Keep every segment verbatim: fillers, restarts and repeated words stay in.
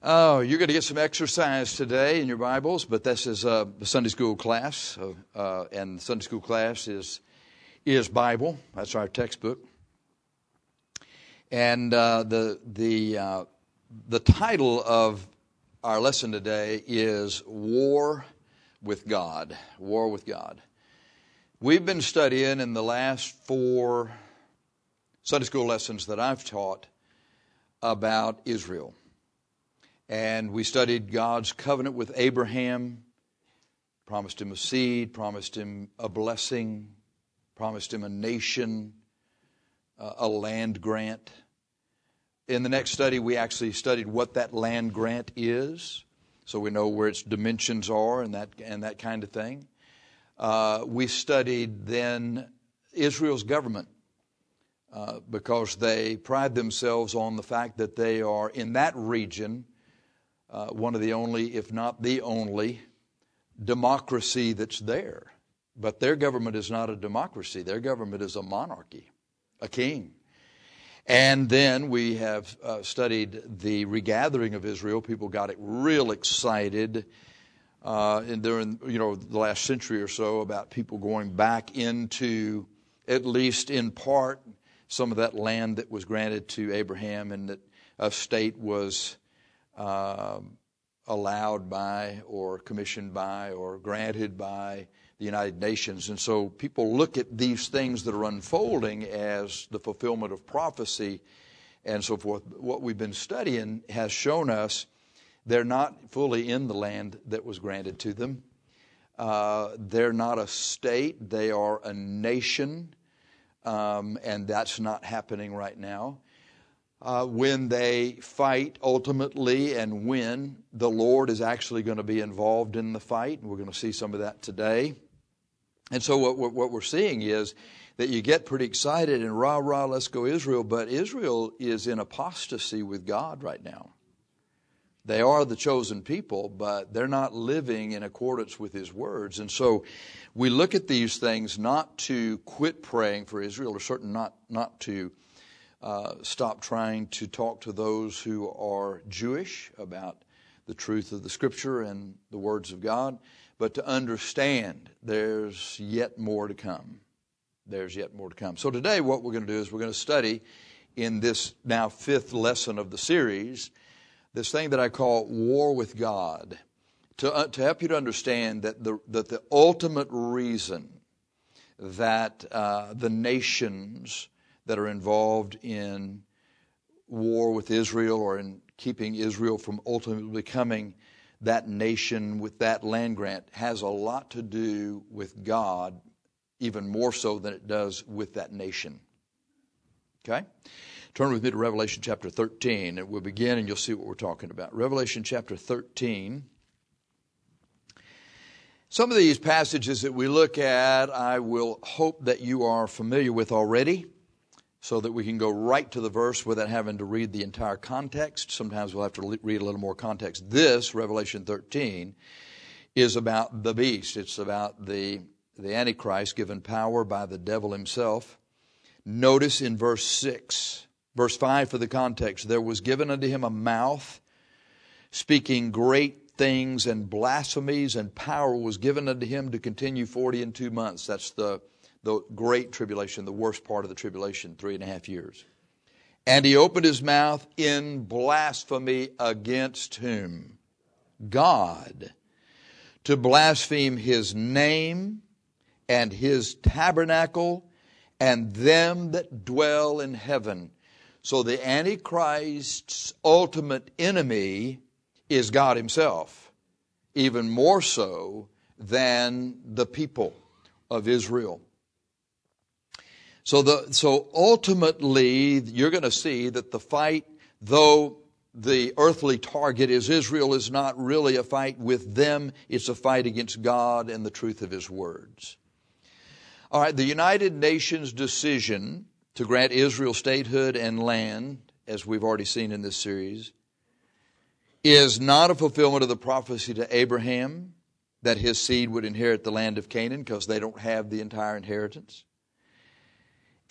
Oh, you're going to get some exercise today in your Bibles, but this is a Sunday school class, uh, and the Sunday school class is is Bible. That's our textbook, and uh, the the uh, the title of our lesson today is War with God. War with God. We've been studying in the last four Sunday school lessons that I've taught about Israel. And we studied God's covenant with Abraham, promised him a seed, promised him a blessing, promised him a nation, uh, a land grant. In the next study, we actually studied what that land grant is, so we know where its dimensions are and that and that kind of thing. Uh, we studied then Israel's government, uh, because they pride themselves on the fact that they are in that region Uh, one of the only, if not the only, democracy that's there. But their government is not a democracy. Their government is a monarchy, a king. And then we have uh, studied the regathering of Israel. People got it real excited uh, in during you know the last century or so about people going back into, at least in part, some of that land that was granted to Abraham, and that a state was Uh, allowed by or commissioned by or granted by the United Nations. And so people look at these things that are unfolding as the fulfillment of prophecy and so forth. What we've been studying has shown us they're not fully in the land that was granted to them. Uh, they're not a state. They are a nation, um, and that's not happening right now. Uh, when they fight ultimately and win, the Lord is actually going to be involved in the fight. And we're going to see some of that today. And so what, what, what we're seeing is that you get pretty excited and rah, rah, let's go Israel. But Israel is in apostasy with God right now. They are the chosen people, but they're not living in accordance with His words. And so we look at these things not to quit praying for Israel, or certainly not, not to Uh, stop trying to talk to those who are Jewish about the truth of the Scripture and the words of God, but to understand there's yet more to come. There's yet more to come. So today what we're going to do is we're going to study in this now fifth lesson of the series, this thing that I call War with God, to, uh, to help you to understand that the, that the ultimate reason that uh, the nations that are involved in war with Israel, or in keeping Israel from ultimately becoming that nation with that land grant, has a lot to do with God, even more so than it does with that nation. Okay? Turn with me to Revelation chapter thirteen, and we'll begin and you'll see what we're talking about. Revelation chapter thirteen. Some of these passages that we look at, I will hope that you are familiar with already, so that we can go right to the verse without having to read the entire context. Sometimes we'll have to read a little more context. This, Revelation thirteen, is about the beast. It's about the, the Antichrist given power by the devil himself. Notice in verse six, verse five for the context, there was given unto him a mouth, speaking great things and blasphemies, and power was given unto him to continue forty and two months. That's the The great tribulation, the worst part of the tribulation, three and a half years. And he opened his mouth in blasphemy against whom? God. To blaspheme His name and His tabernacle and them that dwell in heaven. So the Antichrist's ultimate enemy is God Himself, even more so than the people of Israel. So the so ultimately, you're going to see that the fight, though the earthly target is Israel, is not really a fight with them. It's a fight against God and the truth of His words. All right, the United Nations decision to grant Israel statehood and land, as we've already seen in this series, is not a fulfillment of the prophecy to Abraham that his seed would inherit the land of Canaan, because they don't have the entire inheritance.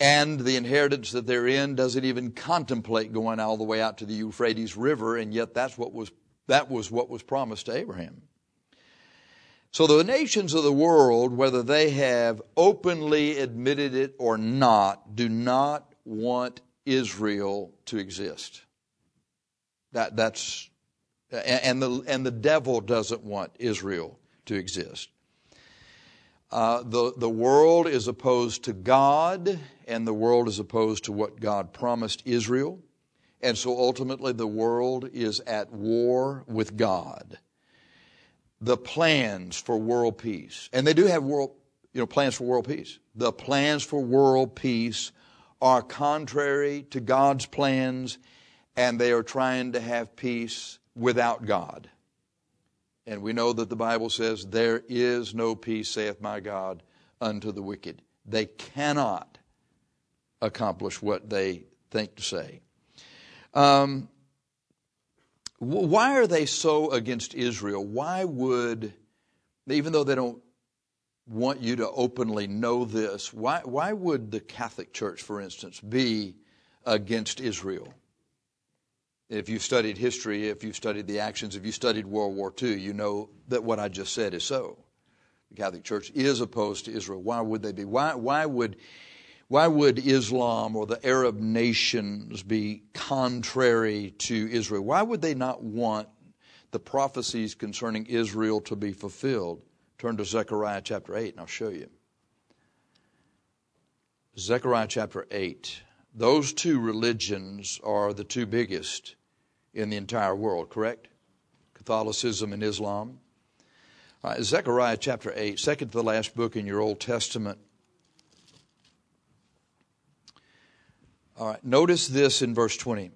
and the inheritance that they're in doesn't even contemplate going all the way out to the Euphrates River, and yet that's what was that was what was promised to Abraham. So the nations of the world, whether they have openly admitted it or not, do not want Israel to exist. That that's and the and the devil doesn't want Israel to exist. Uh, the the world is opposed to God, and the world is opposed to what God promised Israel, and so ultimately the world is at war with God. The plans for world peace, and they do have world, you know, plans for world peace. The plans for world peace are contrary to God's plans, and they are trying to have peace without God. And we know that the Bible says, there is no peace, saith my God, unto the wicked. They cannot accomplish what they think to say. Um, why are they so against Israel? Why would, even though they don't want you to openly know this, why, why would the Catholic Church, for instance, be against Israel? If you've studied history, if you've studied the actions, if you studied World War Two, you know that what I just said is so. The Catholic Church is opposed to Israel. Why would they be? Why, why would, why would Islam or the Arab nations be contrary to Israel? Why would they not want the prophecies concerning Israel to be fulfilled? Turn to Zechariah chapter eight, and I'll show you. Zechariah chapter eight. Those two religions are the two biggest in the entire world, correct? Catholicism and Islam. All right, Zechariah chapter eight, second to the last book in your Old Testament. All right, notice this in verse twenty.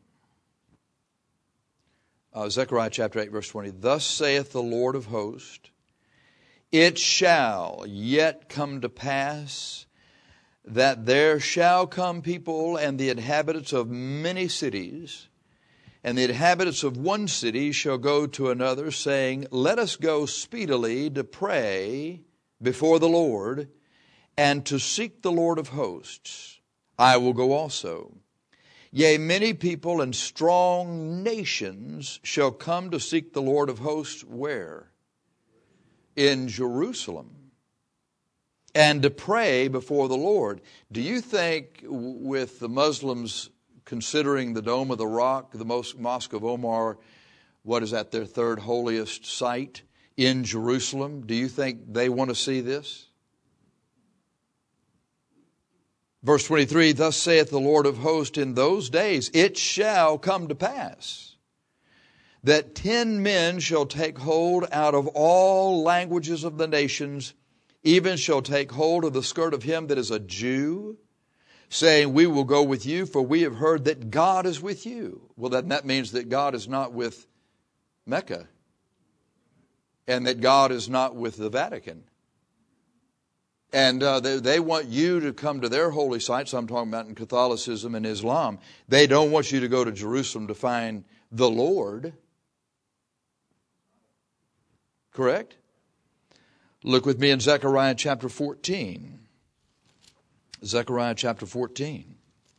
Uh, Zechariah chapter eight, verse twenty. Thus saith the Lord of hosts, it shall yet come to pass that there shall come people and the inhabitants of many cities, and the inhabitants of one city shall go to another, saying, let us go speedily to pray before the Lord, and to seek the Lord of hosts. I will go also. Yea, many people and strong nations shall come to seek the Lord of hosts. Where? In Jerusalem. And to pray before the Lord. Do you think with the Muslims considering the Dome of the Rock, the Mosque of Omar, what is that, their third holiest site in Jerusalem, do you think they want to see this? Verse twenty-three, thus saith the Lord of hosts, in those days it shall come to pass that ten men shall take hold out of all languages of the nations, even shall take hold of the skirt of him that is a Jew, saying, we will go with you, for we have heard that God is with you. Well, then that means that God is not with Mecca, and that God is not with the Vatican. And uh, they, they want you to come to their holy sites. I'm talking about in Catholicism and Islam. They don't want you to go to Jerusalem to find the Lord. Correct? Look with me in Zechariah chapter fourteen. Zechariah chapter fourteen.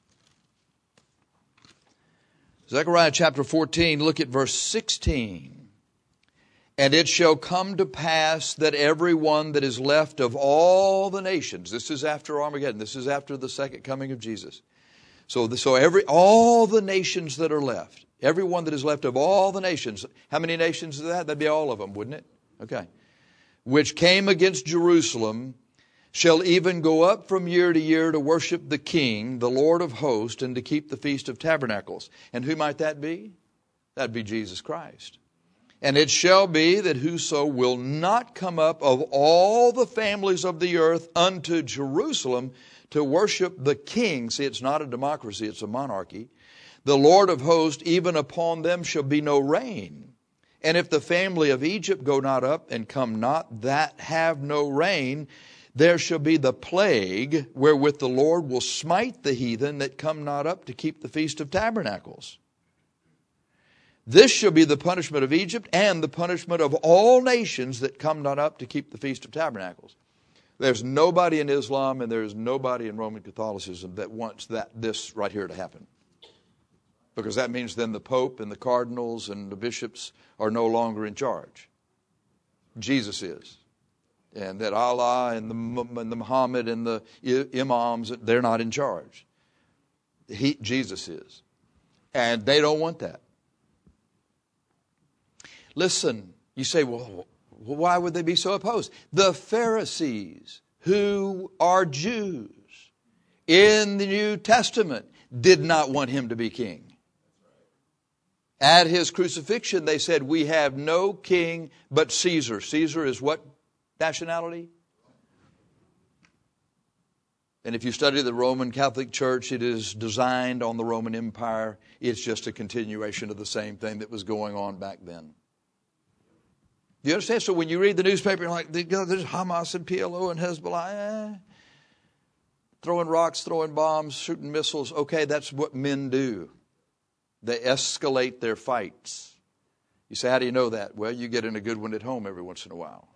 Zechariah chapter fourteen, look at verse sixteen. And it shall come to pass that every one that is left of all the nations, this is after Armageddon, this is after the second coming of Jesus. So, so every all the nations that are left, every one that is left of all the nations, how many nations is that? That'd be all of them, wouldn't it? Okay. Which came against Jerusalem, shall even go up from year to year to worship the King, the Lord of hosts, and to keep the Feast of Tabernacles. And who might that be? That'd be Jesus Christ. And it shall be that whoso will not come up of all the families of the earth unto Jerusalem to worship the King, see, it's not a democracy, it's a monarchy, the Lord of hosts, even upon them shall be no rain. And if the family of Egypt go not up and come not, that have no rain, there shall be the plague wherewith the Lord will smite the heathen that come not up to keep the Feast of Tabernacles. This shall be the punishment of Egypt and the punishment of all nations that come not up to keep the Feast of Tabernacles. There's nobody in Islam and there's nobody in Roman Catholicism that wants that this right here to happen. Because that means then the Pope and the cardinals and the bishops are no longer in charge. Jesus is. And that Allah and the, and the Muhammad and the imams, they're not in charge. He, Jesus is. And they don't want that. Listen, you say, well, why would they be so opposed? The Pharisees, who are Jews in the New Testament, did not want him to be king. At his crucifixion, they said, we have no king but Caesar. Caesar is what nationality? And if you study the Roman Catholic Church, it is designed on the Roman Empire. It's just a continuation of the same thing that was going on back then. Do you understand? So when you read the newspaper, you're like, there's Hamas and P L O and Hezbollah. Eh. Throwing rocks, throwing bombs, shooting missiles. Okay, that's what men do. They escalate their fights. You say, how do you know that? Well, you get in a good one at home every once in a while.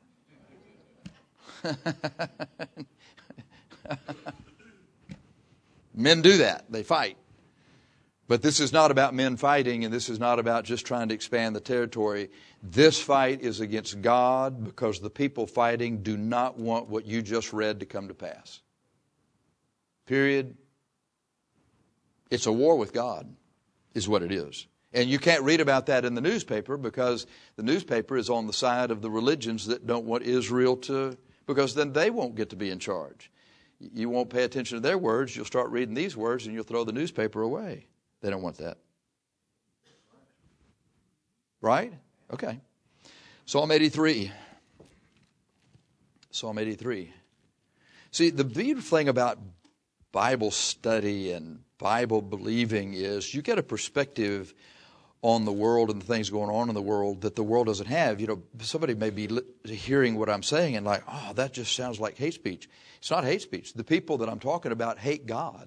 Men do that. They fight. But this is not about men fighting, and this is not about just trying to expand the territory. This fight is against God because the people fighting do not want what you just read to come to pass. Period. It's a war with God, is what it is. And you can't read about that in the newspaper because the newspaper is on the side of the religions that don't want Israel to, because then they won't get to be in charge. You won't pay attention to their words. You'll start reading these words and you'll throw the newspaper away. They don't want that. Right? Okay. Psalm eighty-three. Psalm eighty-three. See, the beautiful thing about Bible study and Bible believing is you get a perspective on the world and the things going on in the world that the world doesn't have. You know, somebody may be hearing what I'm saying and like, oh, that just sounds like hate speech. It's not hate speech. The people that I'm talking about hate God.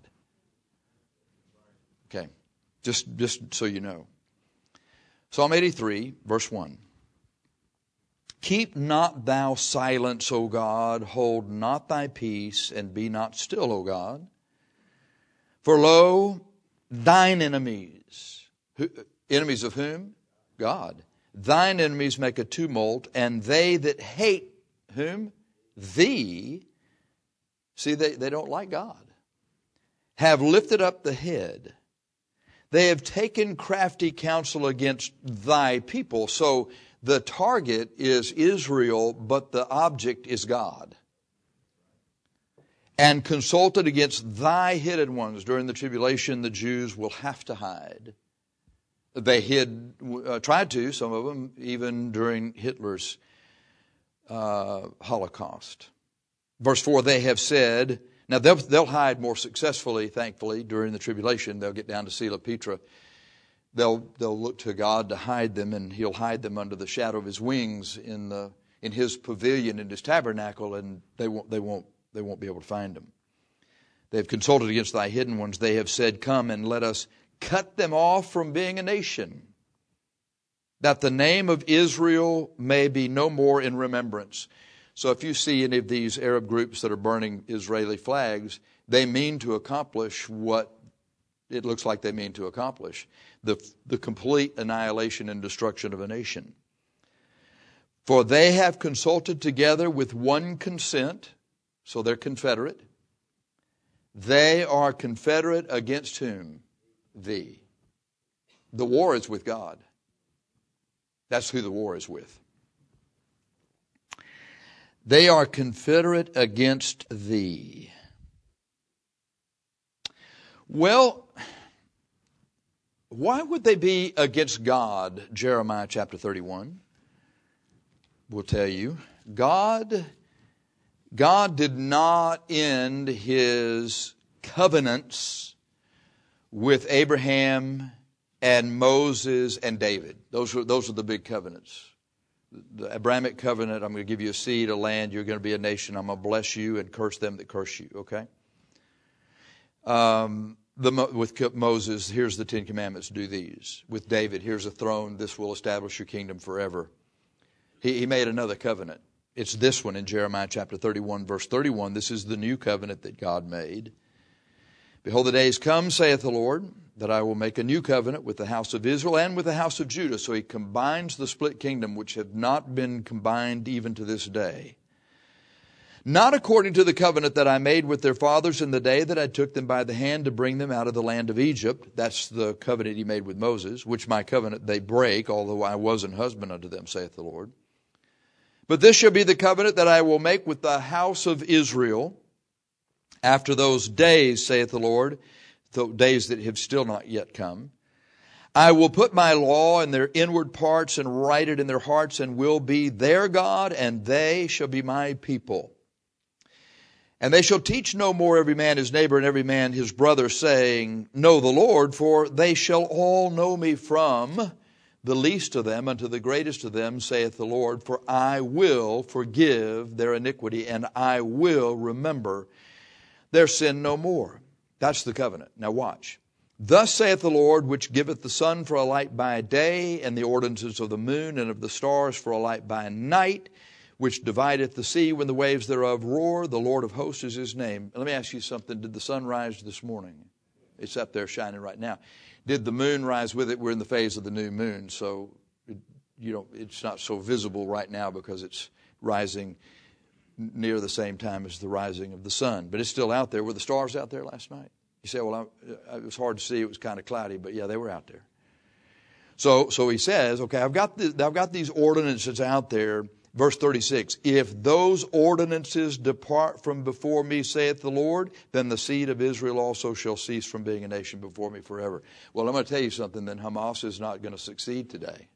Okay, just, just so you know. Psalm eighty-three, verse one. Keep not thou silence, O God, hold not thy peace, and be not still, O God. For lo, thine enemies, who, enemies of whom? God. Thine enemies make a tumult, and they that hate whom? Thee. See, they, they don't like God. Have lifted up the head. They have taken crafty counsel against thy people. So the target is Israel, but the object is God. And consulted against thy hidden ones. During the tribulation, the Jews will have to hide. They hid, uh, tried to, some of them, even during Hitler's uh, Holocaust. Verse four, they have said, now they'll, they'll hide more successfully, thankfully, during the tribulation. They'll get down to Sela Petra. They'll, they'll look to God to hide them, and he'll hide them under the shadow of his wings in the in his pavilion, in his tabernacle, and they won't, they won't, they won't be able to find them. They have consulted against thy hidden ones. They have said, come and let us cut them off from being a nation, that the name of Israel may be no more in remembrance. So if you see any of these Arab groups that are burning Israeli flags, they mean to accomplish what it looks like they mean to accomplish. The, the complete annihilation and destruction of a nation. For they have consulted together with one consent, so they're confederate. They are confederate against whom? Thee. The war is with God. That's who the war is with. They are confederate against thee. Well, why would they be against God? Jeremiah chapter thirty-one will tell you. God, God did not end his covenants with Abraham and Moses and David. Those were, those were the big covenants. The Abrahamic covenant, I'm going to give you a seed, a land, you're going to be a nation, I'm going to bless you and curse them that curse you, okay? Um, the, with Moses, here's the Ten Commandments, do these. With David, here's a throne, this will establish your kingdom forever. He, he made another covenant. It's this one in Jeremiah chapter thirty-one, verse thirty-one. This is the new covenant that God made. Behold, the days come, saith the Lord, that I will make a new covenant with the house of Israel and with the house of Judah. So he combines the split kingdom, which have not been combined even to this day. Not according to the covenant that I made with their fathers in the day that I took them by the hand to bring them out of the land of Egypt. That's the covenant he made with Moses, which my covenant they break, although I was an husband unto them, saith the Lord. But this shall be the covenant that I will make with the house of Israel after those days, saith the Lord, the days that have still not yet come. I will put my law in their inward parts and write it in their hearts, and will be their God, and they shall be my people. And they shall teach no more every man his neighbor and every man his brother, saying, Know the Lord, for they shall all know me, from the least of them unto the greatest of them, saith the Lord. For I will forgive their iniquity, and I will remember their sin no more. That's the covenant. Now watch. Thus saith the Lord, which giveth the sun for a light by day, and the ordinances of the moon and of the stars for a light by night, which divideth the sea when the waves thereof roar. The Lord of hosts is his name. Let me ask you something. Did the sun rise this morning? It's up there shining right now. Did the moon rise with it? We're in the phase of the new moon, so it, you know it's not so visible right now because it's rising near the same time as the rising of the sun. But it's still out there. Were the stars out there last night? You say, well, I, it was hard to see. It was kind of cloudy. But yeah, they were out there. So so he says, okay, I've got, the, I've got these ordinances out there. Verse thirty-six, if those ordinances depart from before me, saith the Lord, then the seed of Israel also shall cease from being a nation before me forever. Well, I'm going to tell you something. Then Hamas is not going to succeed today.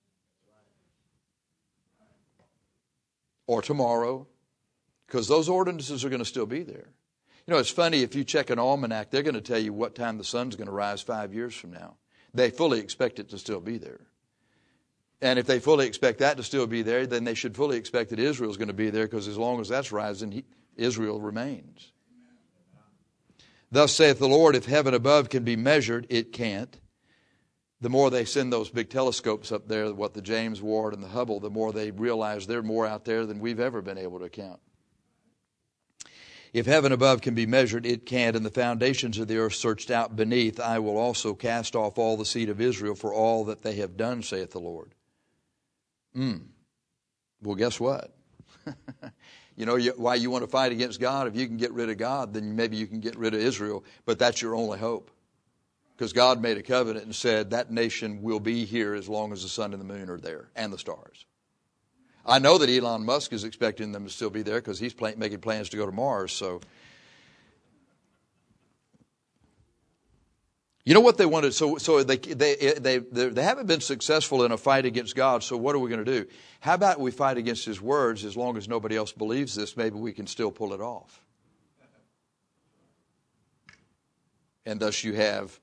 Or tomorrow. Because those ordinances are going to still be there. You know, it's funny, if you check an almanac, they're going to tell you what time the sun's going to rise five years from now. They fully expect it to still be there. And if they fully expect that to still be there, then they should fully expect that Israel's going to be there, because as long as that's rising, he, Israel remains. Thus saith the Lord, if heaven above can be measured, it can't. The more they send those big telescopes up there, what the James Ward and the Hubble, the more they realize they're more out there than we've ever been able to count. If heaven above can be measured, it can't, and the foundations of the earth searched out beneath, I will also cast off all the seed of Israel for all that they have done, saith the Lord. Mm. Well, guess what? You know why you want to fight against God? If you can get rid of God, then maybe you can get rid of Israel, but that's your only hope. Because God made a covenant and said that nation will be here as long as the sun and the moon are there, and the stars. I know that Elon Musk is expecting them to still be there because he's play, making plans to go to Mars. So, you know what they wanted? So, so they they they they haven't been successful in a fight against God. So, what are we going to do? How about we fight against His words? As long as nobody else believes this, maybe we can still pull it off. And thus, you have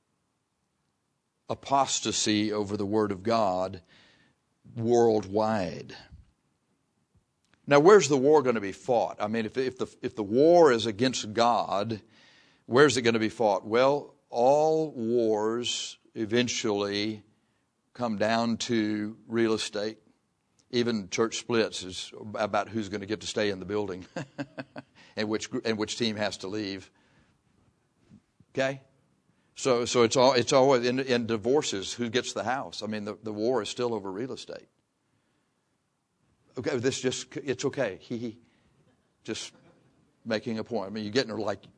apostasy over the Word of God worldwide. Now, where's the war going to be fought? I mean, if, if the if the war is against God, where's it going to be fought? Well, all wars eventually come down to real estate. Even church splits is about who's going to get to stay in the building and which and which team has to leave. Okay? So so it's all it's always in, in divorces, who gets the house. I mean, the, the war is still over real estate. Okay, this just it's okay. He, he just making a point. I mean, you're getting her like,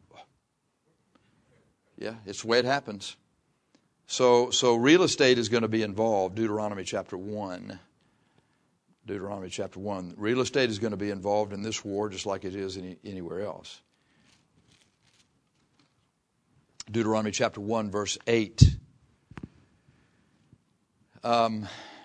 yeah, it's the way it happens. So so real estate is going to be involved. Deuteronomy chapter one. Deuteronomy chapter one. Real estate is going to be involved in this war just like it is any, anywhere else. Deuteronomy chapter one, verse eight. Um,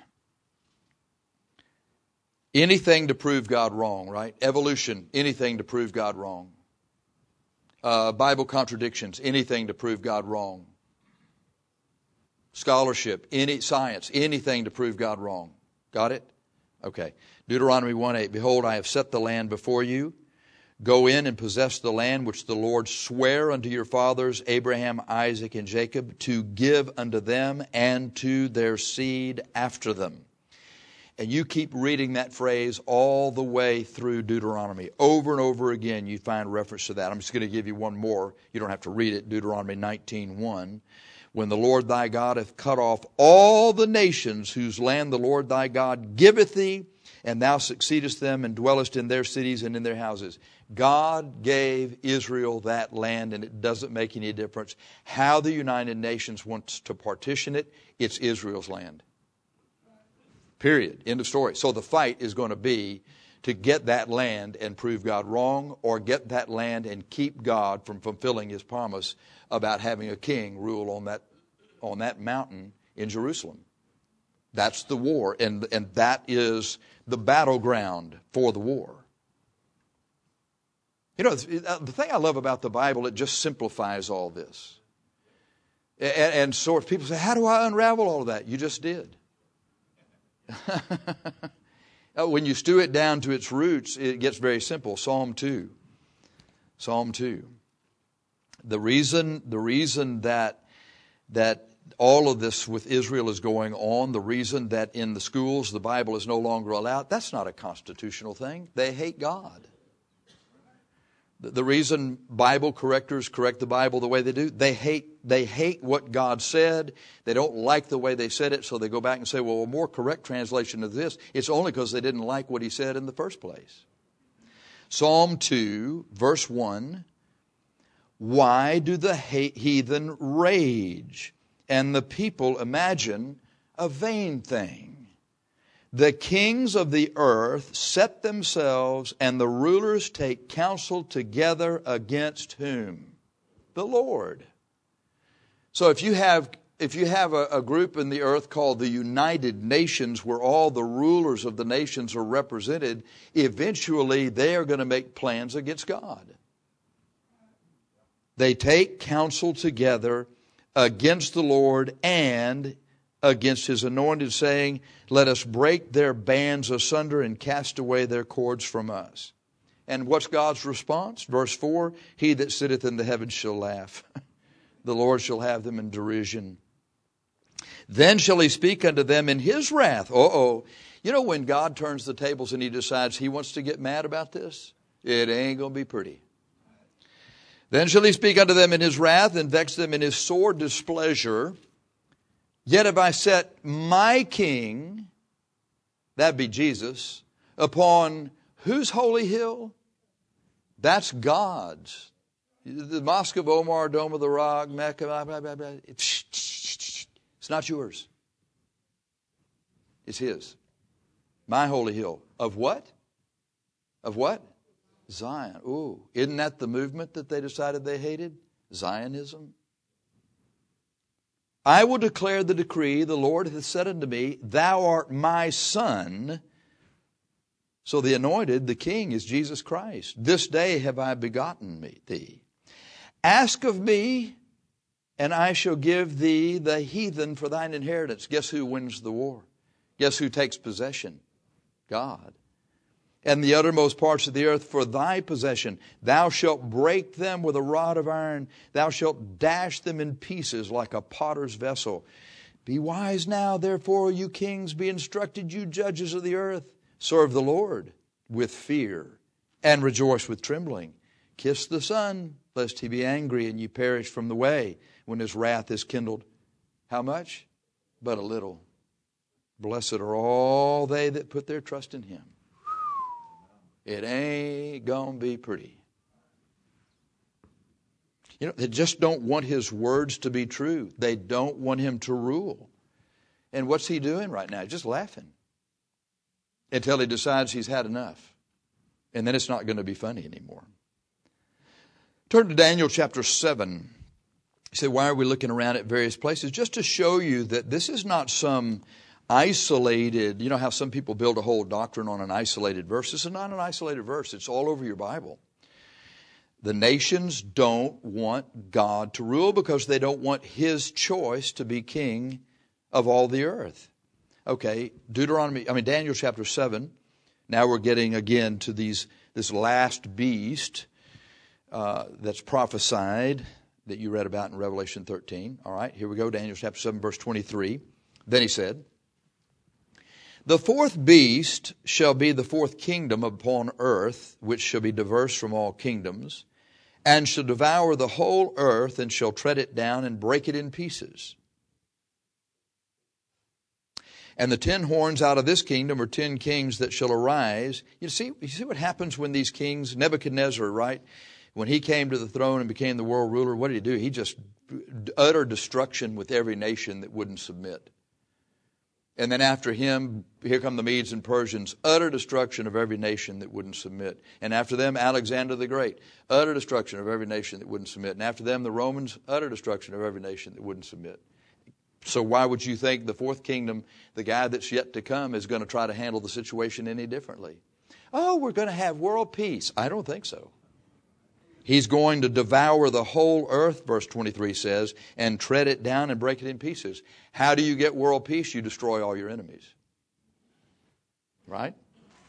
anything to prove God wrong, right? Evolution, anything to prove God wrong. Uh, Bible contradictions, anything to prove God wrong. Scholarship, any science, anything to prove God wrong. Got it? Okay. Deuteronomy one eight. Behold, I have set the land before you. Go in and possess the land which the Lord sware unto your fathers, Abraham, Isaac, and Jacob, to give unto them and to their seed after them. And you keep reading that phrase all the way through Deuteronomy. Over and over again, you find reference to that. I'm just going to give you one more. You don't have to read it. Deuteronomy nineteen one. When the Lord thy God hath cut off all the nations whose land the Lord thy God giveth thee, and thou succeedest them and dwellest in their cities and in their houses. God gave Israel that land, and it doesn't make any difference how the United Nations wants to partition it. It's Israel's land. Period. End of story. So the fight is going to be to get that land and prove God wrong, or get that land and keep God from fulfilling His promise about having a king rule on that on that mountain in Jerusalem. That's the war, and, and that is the battleground for the war. You know, the thing I love about the Bible, it just simplifies all this. And, and so people say, how do I unravel all of that? You just did. When you stew it down to its roots, it gets very simple. Psalm two. Psalm two. The reason, the reason that, that all of this with Israel is going on, the reason that in the schools the Bible is no longer allowed, that's not a constitutional thing. They hate God. The reason Bible correctors correct the Bible the way they do, they hate they hate what God said. They don't like the way they said it, so they go back and say, well, a more correct translation of this, it's only because they didn't like what He said in the first place. Psalm two, verse one, why do the heathen rage, and the people imagine a vain thing? The kings of the earth set themselves, and the rulers take counsel together against whom? The Lord. So if you have if you have a, a group in the earth called the United Nations, where all the rulers of the nations are represented, eventually they are going to make plans against God. They take counsel together against the Lord and against His anointed, saying, let us break their bands asunder and cast away their cords from us. And what's God's response? Verse four, he that sitteth in the heavens shall laugh. The Lord shall have them in derision. Then shall He speak unto them in His wrath. Uh-oh. You know, when God turns the tables and He decides He wants to get mad about this, it ain't going to be pretty. Then shall He speak unto them in His wrath, and vex them in His sore displeasure. Yet have I set my king, that be Jesus, upon whose holy hill? That's God's. The Mosque of Omar, Dome of the Rock, Mecca, blah, blah, blah, blah. It's not yours. It's His. My holy hill. Of what? Of what? Zion. Ooh, isn't that the movement that they decided they hated? Zionism. I will declare the decree, the Lord hath said unto me, thou art my son. So the anointed, the king, is Jesus Christ. This day have I begotten me, thee. Ask of me, and I shall give thee the heathen for thine inheritance. Guess who wins the war? Guess who takes possession? God. And the uttermost parts of the earth for thy possession. Thou shalt break them with a rod of iron. Thou shalt dash them in pieces like a potter's vessel. Be wise now, therefore, you kings, be instructed, you judges of the earth. Serve the Lord with fear and rejoice with trembling. Kiss the Son, lest He be angry and you perish from the way when His wrath is kindled. How much? But a little. Blessed are all they that put their trust in Him. It ain't going to be pretty. You know, they just don't want His words to be true. They don't want Him to rule. And what's He doing right now? Just laughing. Until He decides He's had enough. And then it's not going to be funny anymore. Turn to Daniel chapter seven. You say, why are we looking around at various places? Just to show you that this is not some isolated, you know how some people build a whole doctrine on an isolated verse. This is not an isolated verse. It's all over your Bible. The nations don't want God to rule because they don't want His choice to be king of all the earth. Okay, Deuteronomy, I mean Daniel chapter seven. Now we're getting again to these this last beast uh, that's prophesied that you read about in Revelation thirteen. All right, here we go, Daniel chapter seven, verse twenty-three. Then he said, The fourth beast shall be the fourth kingdom upon earth, which shall be diverse from all kingdoms, and shall devour the whole earth, and shall tread it down and break it in pieces. And the ten horns out of this kingdom are ten kings that shall arise. You see, you see what happens when these kings, Nebuchadnezzar, right? When he came to the throne and became the world ruler, what did he do? He just utter destruction with every nation that wouldn't submit. And then after him, here come the Medes and Persians, utter destruction of every nation that wouldn't submit. And after them, Alexander the Great, utter destruction of every nation that wouldn't submit. And after them, the Romans, utter destruction of every nation that wouldn't submit. So why would you think the fourth kingdom, the guy that's yet to come, is going to try to handle the situation any differently? Oh, we're going to have world peace. I don't think so. He's going to devour the whole earth, verse twenty-three says, and tread it down and break it in pieces. How do you get world peace? You destroy all your enemies. Right?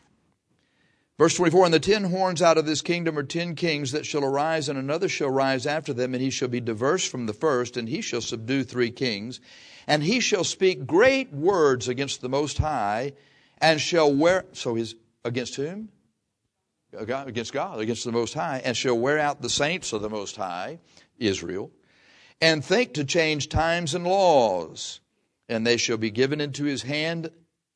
Verse twenty-four, and the ten horns out of this kingdom are ten kings that shall arise, and another shall rise after them, and he shall be diverse from the first, and he shall subdue three kings. And he shall speak great words against the Most High, and shall wear... So his against whom? Against God, against the Most High, and shall wear out the saints of the Most High, Israel, and think to change times and laws. And they shall be given into his hand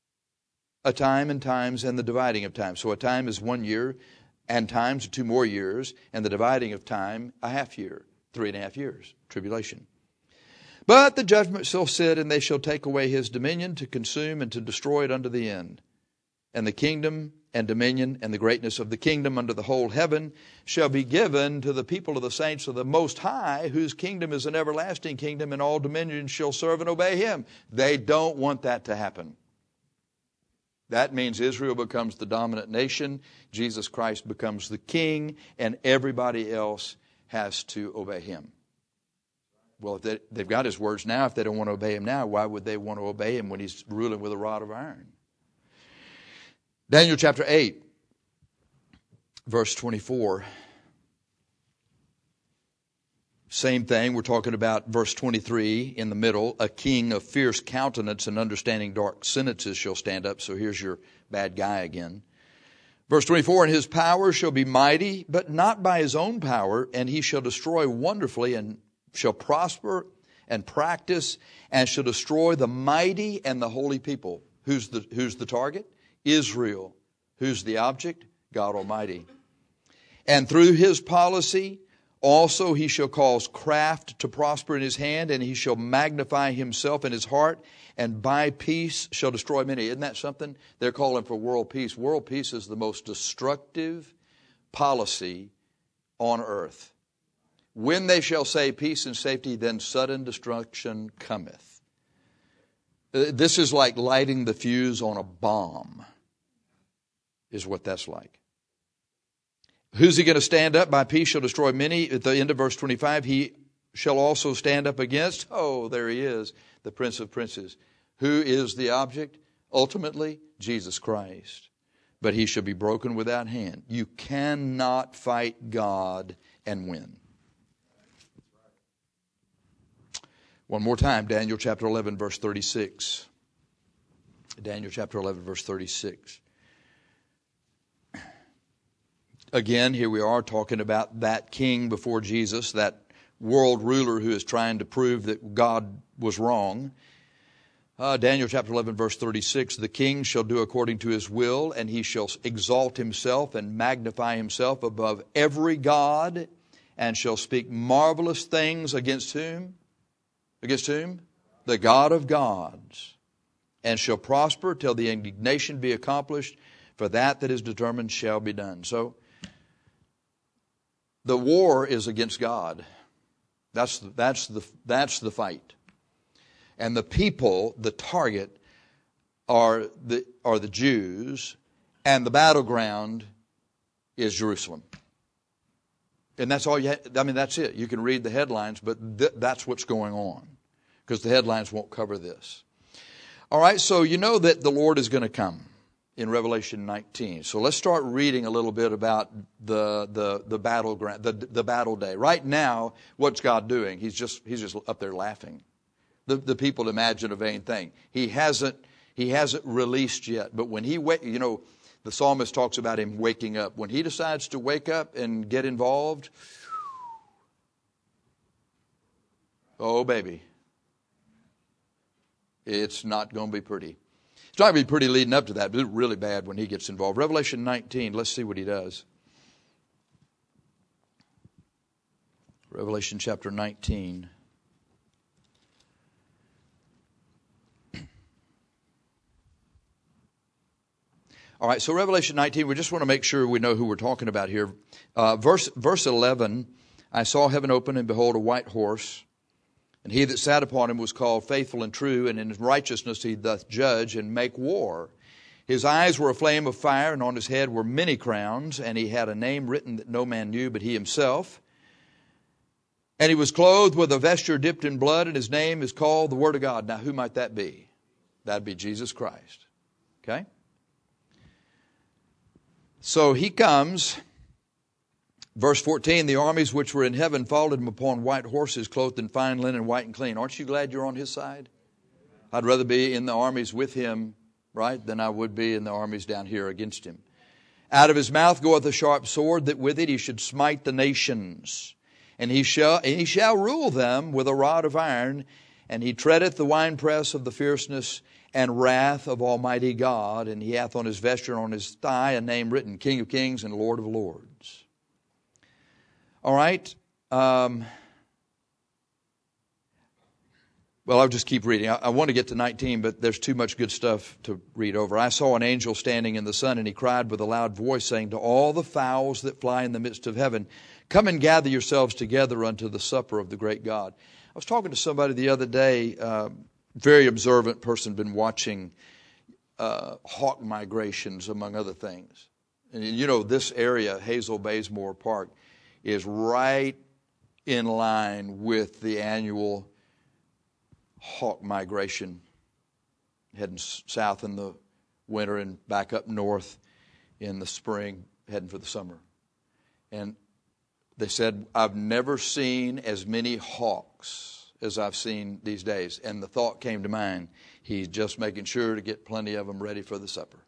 a time and times and the dividing of time. So a time is one year, and times are two more years, and the dividing of time a half year, three and a half years, tribulation. But the judgment shall sit, and they shall take away his dominion to consume and to destroy it unto the end. And the kingdom and dominion and the greatness of the kingdom under the whole heaven shall be given to the people of the saints of the Most High, whose kingdom is an everlasting kingdom, and all dominions shall serve and obey him. They don't want that to happen. That means Israel becomes the dominant nation, Jesus Christ becomes the king, and everybody else has to obey him. Well, if they, they've got his words now, if they don't want to obey him now, why would they want to obey him when he's ruling with a rod of iron? Daniel chapter eight, verse twenty-four. Same thing, we're talking about verse twenty-three in the middle. A king of fierce countenance and understanding dark sentences shall stand up. So here's your bad guy again. Verse twenty-four, and his power shall be mighty, but not by his own power, and he shall destroy wonderfully, and shall prosper and practice, and shall destroy the mighty and the holy people. Who's the, who's the target? Israel. Who's the object? God Almighty. And through his policy also he shall cause craft to prosper in his hand, and he shall magnify himself in his heart, and by peace shall destroy many. Isn't that something? They're calling for world peace. World peace is the most destructive policy on earth. When they shall say peace and safety, then sudden destruction cometh. This is like lighting the fuse on a bomb, is what that's like. Who's he going to stand up? By peace shall destroy many. At the end of verse twenty-five, he shall also stand up against, oh, there he is, the Prince of Princes. Who is the object? Ultimately, Jesus Christ. But he shall be broken without hand. You cannot fight God and win. One more time, Daniel chapter eleven, verse thirty-six. Daniel chapter eleven, verse thirty-six. Again, here we are talking about that king before Jesus, that world ruler who is trying to prove that God was wrong. Uh, Daniel chapter eleven, verse thirty-six, the king shall do according to his will, and he shall exalt himself and magnify himself above every god, and shall speak marvelous things against whom? Against whom? The God of gods. And shall prosper till the indignation be accomplished, for that that is determined shall be done. So, the war is against God. That's the, that's the, that's the fight. And the people, the target, are the, are the Jews, and the battleground is Jerusalem. And that's all you have. I mean, that's it. You can read the headlines, but th- that's what's going on, because the headlines won't cover this. All right, so you know that the Lord is going to come in Revelation nineteen. So let's start reading a little bit about the the the battleground, the the battle day. Right now, what's God doing? He's just he's just up there laughing. The the people imagine a vain thing. He hasn't He hasn't released yet. But when he, wa- you know, the psalmist talks about him waking up. When he decides to wake up and get involved, oh, baby, it's not going to be pretty. It's not going to be pretty leading up to that, but it's really bad when he gets involved. Revelation nineteen, let's see what he does. Revelation chapter nineteen. All right, so Revelation nineteen, we just want to make sure we know who we're talking about here. Uh, verse, verse eleven, I saw heaven open, and behold, a white horse. And he that sat upon him was called Faithful and True, and in his righteousness he doth judge and make war. His eyes were a flame of fire, and on his head were many crowns, and he had a name written that no man knew but he himself. And he was clothed with a vesture dipped in blood, and his name is called the Word of God. Now, who might that be? That'd be Jesus Christ. Okay? So he comes, verse fourteen, the armies which were in heaven followed him upon white horses, clothed in fine linen, white and clean. Aren't you glad you're on his side? I'd rather be in the armies with him, right, than I would be in the armies down here against him. Out of his mouth goeth a sharp sword, that with it he should smite the nations. And he shall, and he shall rule them with a rod of iron, and he treadeth the winepress of the fierceness and wrath of Almighty God. And he hath on his vesture and on his thigh a name written, King of Kings and Lord of Lords. All right. Um, well, I'll just keep reading. I, I want to get to nineteen, but there's too much good stuff to read over. I saw an angel standing in the sun, and he cried with a loud voice, saying to all the fowls that fly in the midst of heaven, come and gather yourselves together unto the supper of the great God. I was talking to somebody the other day, uh, very observant person, been watching uh, hawk migrations, among other things. And you know, this area, Hazel Baysmore Park, is right in line with the annual hawk migration, heading south in the winter and back up north in the spring, heading for the summer. And they said, I've never seen as many hawks as I've seen these days. And the thought came to mind, he's just making sure to get plenty of them ready for the supper.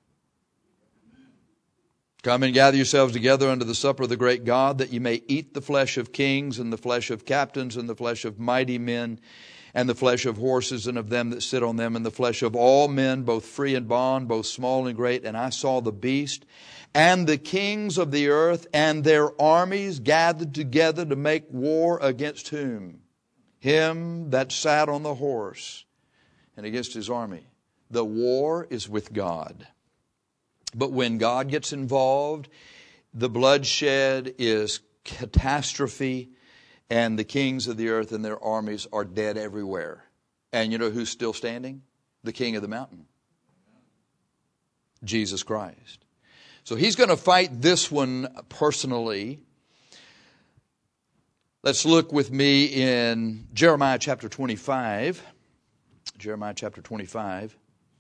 Come and gather yourselves together unto the supper of the great God, that ye may eat the flesh of kings, and the flesh of captains, and the flesh of mighty men, and the flesh of horses, and of them that sit on them, and the flesh of all men, both free and bond, both small and great. And I saw the beast and the kings of the earth and their armies gathered together to make war against whom? Him that sat on the horse, and against his army. The war is with God. But when God gets involved, the bloodshed is catastrophe, and the kings of the earth and their armies are dead everywhere. And you know who's still standing? The king of the mountain. Jesus Christ. So he's going to fight this one personally. Let's look with me in Jeremiah chapter twenty-five. Jeremiah chapter twenty-five.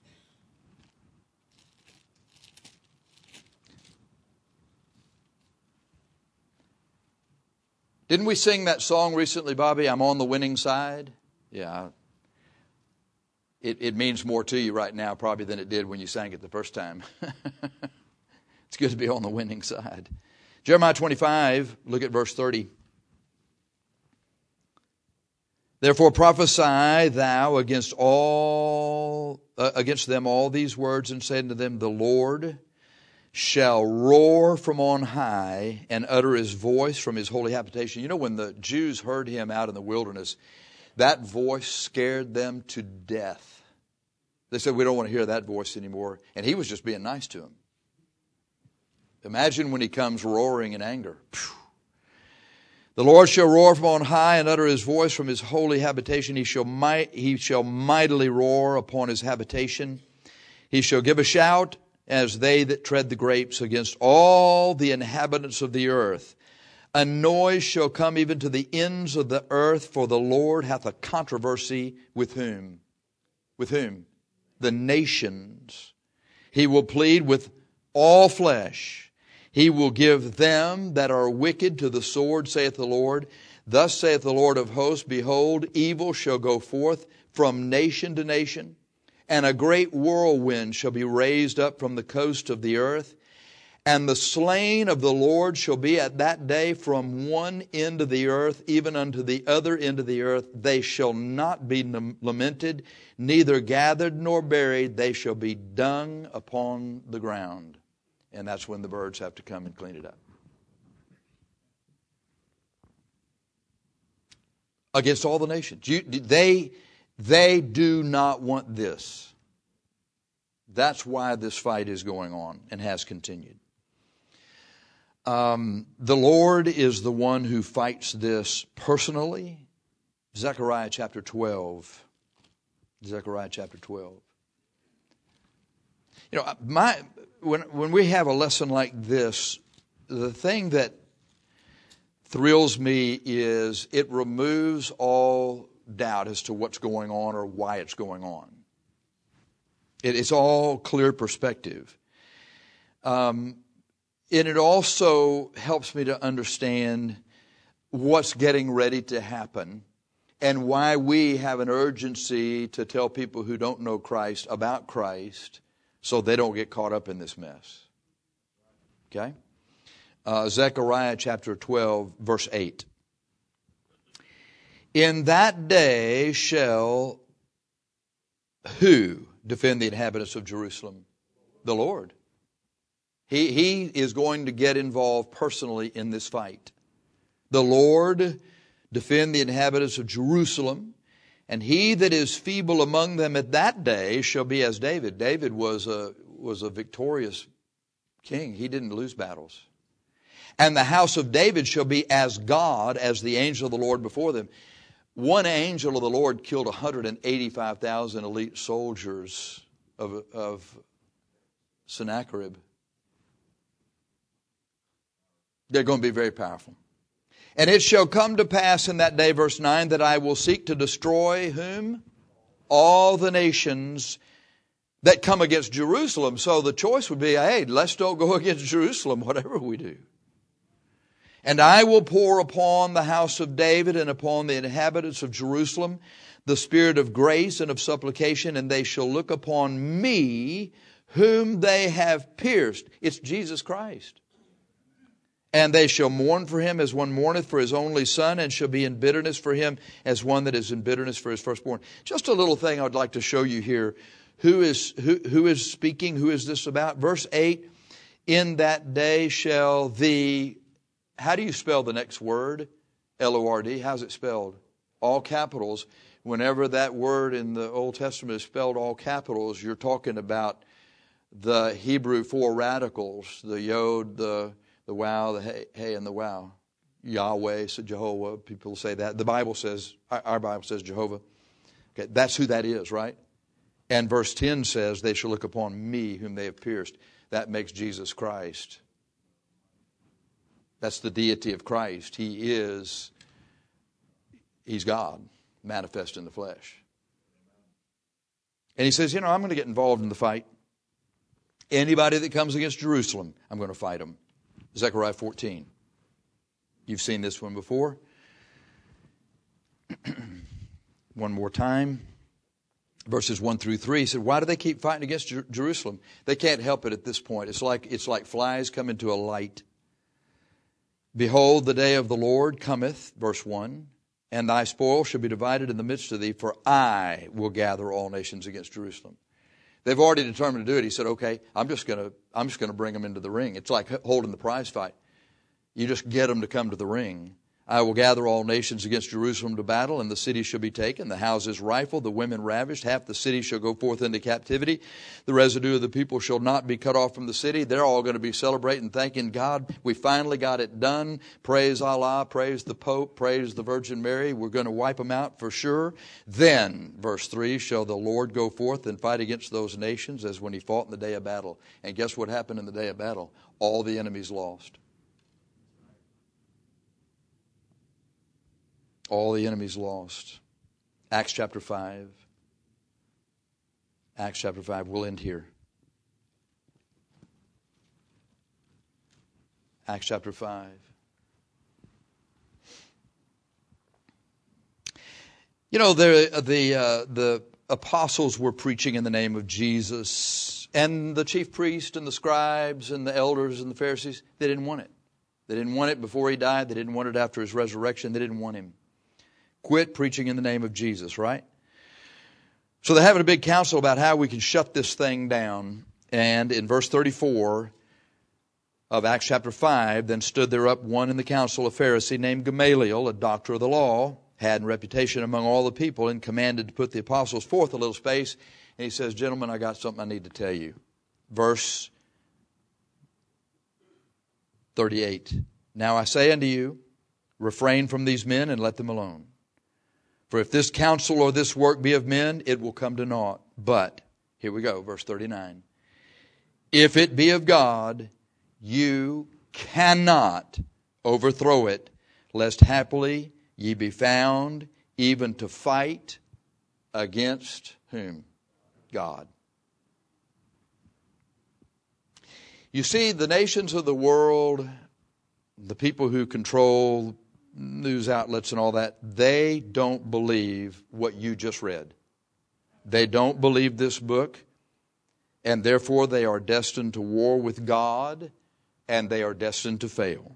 Didn't we sing that song recently, Bobby? I'm on the winning side. Yeah. It, it means more to you right now probably than it did when you sang it the first time. It's good to be on the winning side. Jeremiah twenty-five, look at verse thirty. Therefore prophesy thou against all uh, against them all these words, and say unto them, the Lord shall roar from on high and utter his voice from his holy habitation. You know, when the Jews heard him out in the wilderness, that voice scared them to death. They said, we don't want to hear that voice anymore. And he was just being nice to them. Imagine when he comes roaring in anger. Phew. The Lord shall roar from on high and utter his voice from his holy habitation. He shall might, he shall mightily roar upon his habitation. He shall give a shout as they that tread the grapes against all the inhabitants of the earth. A noise shall come even to the ends of the earth, for the Lord hath a controversy with whom? With whom? The nations. He will plead with all flesh. He will give them that are wicked to the sword, saith the Lord. Thus saith the Lord of hosts, behold, evil shall go forth from nation to nation, and a great whirlwind shall be raised up from the coast of the earth. And the slain of the Lord shall be at that day from one end of the earth even unto the other end of the earth. They shall not be lamented, neither gathered nor buried. They shall be dung upon the ground. And that's when the birds have to come and clean it up. Against all the nations. You, they, they do not want this. That's why this fight is going on and has continued. Um, the Lord is the one who fights this personally. Zechariah chapter twelve. Zechariah chapter twelve. You know, my when when we have a lesson like this, the thing that thrills me is it removes all doubt as to what's going on or why it's going on. It, it's all clear perspective. Um, and it also helps me to understand what's getting ready to happen and why we have an urgency to tell people who don't know Christ about Christ so they don't get caught up in this mess. Okay? Uh, Zechariah chapter twelve, verse eight. In that day shall who defend the inhabitants of Jerusalem? The Lord. He, he is going to get involved personally in this fight. The Lord defend the inhabitants of Jerusalem, and he that is feeble among them at that day shall be as David. David was a, was a victorious king. He didn't lose battles. And the house of David shall be as God, as the angel of the Lord before them. One angel of the Lord killed one hundred eighty-five thousand elite soldiers of, of Sennacherib. They're going to be very powerful. And it shall come to pass in that day, verse nine, that I will seek to destroy whom? All the nations that come against Jerusalem. So the choice would be, hey, let's don't go against Jerusalem, whatever we do. And I will pour upon the house of David and upon the inhabitants of Jerusalem the spirit of grace and of supplication, and they shall look upon me whom they have pierced. It's Jesus Christ. And they shall mourn for him as one mourneth for his only son, and shall be in bitterness for him as one that is in bitterness for his firstborn. Just a little thing I would like to show you here. Who is, who, who is speaking? Who is this about? Verse eight, in that day shall the... How do you spell the next word? L O R D. How's it spelled? All capitals. Whenever that word in the Old Testament is spelled all capitals, you're talking about the Hebrew four radicals, the yod, the, the wow, the hey, hey, and the wow. Yahweh, so Jehovah, people say that. The Bible says, our Bible says Jehovah. Okay, that's who that is, right? And verse ten says, they shall look upon me whom they have pierced. That makes Jesus Christ. That's the deity of Christ. He is, he's God, manifest in the flesh. And he says, you know, I'm going to get involved in the fight. Anybody that comes against Jerusalem, I'm going to fight them. Zechariah fourteen. You've seen this one before. One more time. Verses one through three. He said, why do they keep fighting against Jer- Jerusalem? They can't help it at this point. It's like, it's like flies come into a light. Behold, the day of the Lord cometh, verse one, and thy spoil shall be divided in the midst of thee, for I will gather all nations against Jerusalem. They've already determined to do it. He said, okay, I'm just going to, I'm just going to bring them into the ring. It's like holding the prize fight. You just get them to come to the ring. I will gather all nations against Jerusalem to battle, and the city shall be taken, the houses rifled, the women ravished, half the city shall go forth into captivity. The residue of the people shall not be cut off from the city. They're all going to be celebrating, thanking God. We finally got it done. Praise Allah, praise the Pope, praise the Virgin Mary. We're going to wipe them out for sure. Then, verse three, shall the Lord go forth and fight against those nations as when he fought in the day of battle. And guess what happened in the day of battle? All the enemies lost. All the enemies lost. Acts chapter five. Acts chapter five. We'll end here. Acts chapter five. You know, the the uh, the apostles were preaching in the name of Jesus. And the chief priest and the scribes and the elders and the Pharisees, they didn't want it. They didn't want it before he died. They didn't want it after his resurrection. They didn't want him. Quit preaching in the name of Jesus, right? So they're having a big council about how we can shut this thing down. And in verse thirty-four of Acts chapter five, then stood there up one in the council, a Pharisee named Gamaliel, a doctor of the law, had reputation among all the people, and commanded to put the apostles forth a little space. And he says, gentlemen, I got something I need to tell you. Verse thirty-eight. Now I say unto you, refrain from these men and let them alone. For if this counsel or this work be of men, it will come to naught. But, here we go, verse thirty-nine. If it be of God, you cannot overthrow it, lest haply ye be found even to fight against whom? God. You see, the nations of the world, the people who control news outlets and all that, they don't believe what you just read. They don't believe this book, and therefore they are destined to war with God, and they are destined to fail.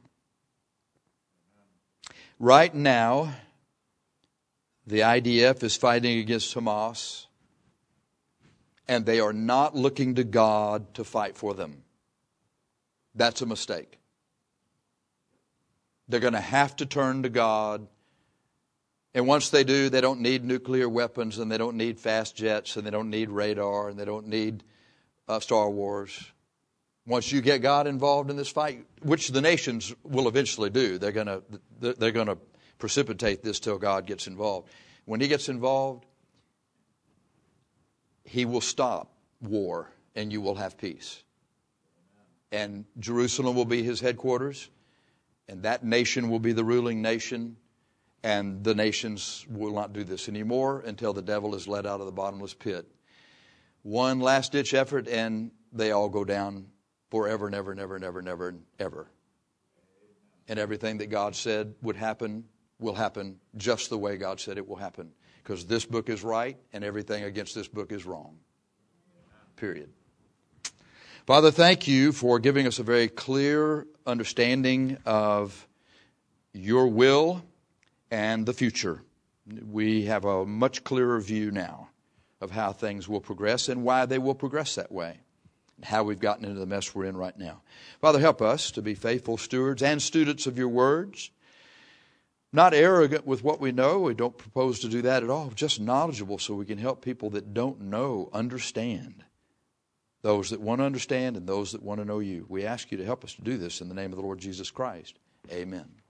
Right now, the I D F is fighting against Hamas, and they are not looking to God to fight for them. That's a mistake. They're going to have to turn to God. And once they do, they don't need nuclear weapons, and they don't need fast jets, and they don't need radar, and they don't need uh, Star Wars. Once you get God involved in this fight, which the nations will eventually do, they're going to they're going to precipitate this till God gets involved. When He gets involved, He will stop war, and you will have peace. And Jerusalem will be His headquarters. And that nation will be the ruling nation, and the nations will not do this anymore until the devil is let out of the bottomless pit. One last-ditch effort, and they all go down forever and ever and ever and ever and ever and ever. And everything that God said would happen will happen just the way God said it will happen. Because this book is right, and everything against this book is wrong. Period. Father, thank you for giving us a very clear understanding of your will and the future. We have a much clearer view now of how things will progress and why they will progress that way, and how we've gotten into the mess we're in right now. Father, help us to be faithful stewards and students of your words, not arrogant with what we know. We don't propose to do that at all. Just knowledgeable so we can help people that don't know understand. Those that want to understand and those that want to know you. We ask you to help us to do this in the name of the Lord Jesus Christ. Amen.